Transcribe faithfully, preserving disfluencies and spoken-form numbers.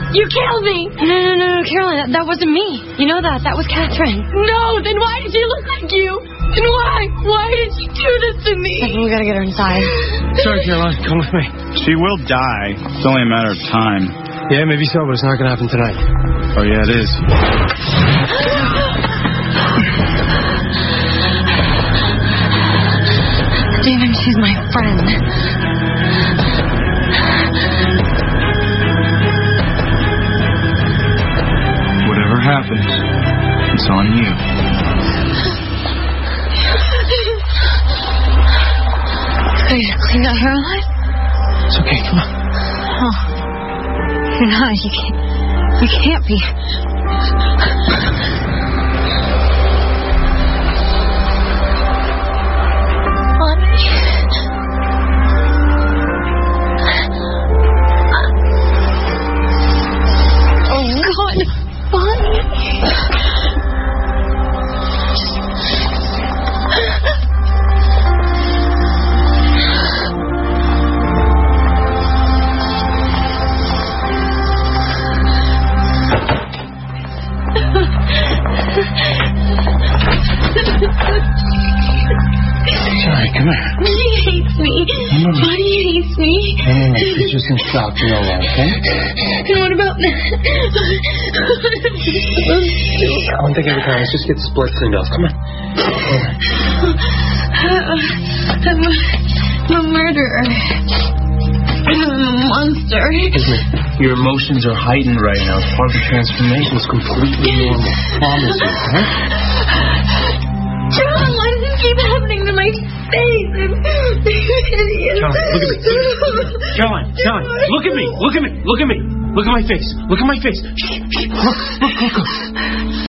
You killed me. No, no, no, no, Caroline, that, that wasn't me. You know that. That was Catherine. No, then why did she look like you? And why? Why did she do this to me? We gotta get her inside. Sorry, Caroline. Come with me. She will die. It's only a matter of time. Yeah, maybe so, but it's not going to happen tonight. Oh, yeah, it is. Damon, she's my friend. Whatever happens, it's on you. Are you gonna clean that hairline? It's okay, come on. Oh. No, you can't. You can't be. Oh, God. Bonnie. Sorry, come here. He hates me. No, no. Bonnie hates me. No, no, no. She's just in shock. You know that, okay? And what about that? One thing at a time. Let's just get this blood cleaned off. Come on. I'm a, I'm a murderer. I'm a monster. Listen, your emotions are heightened right now. It's part of the transformation. It's completely normal. Promise you, huh? John, why does this keep happening to my face? I'm an idiot. Caroline, look at me. Caroline, Caroline, look at me. Look at me. Look at me. Look at my face. Look at my face. Shh, shh. Look, look, look.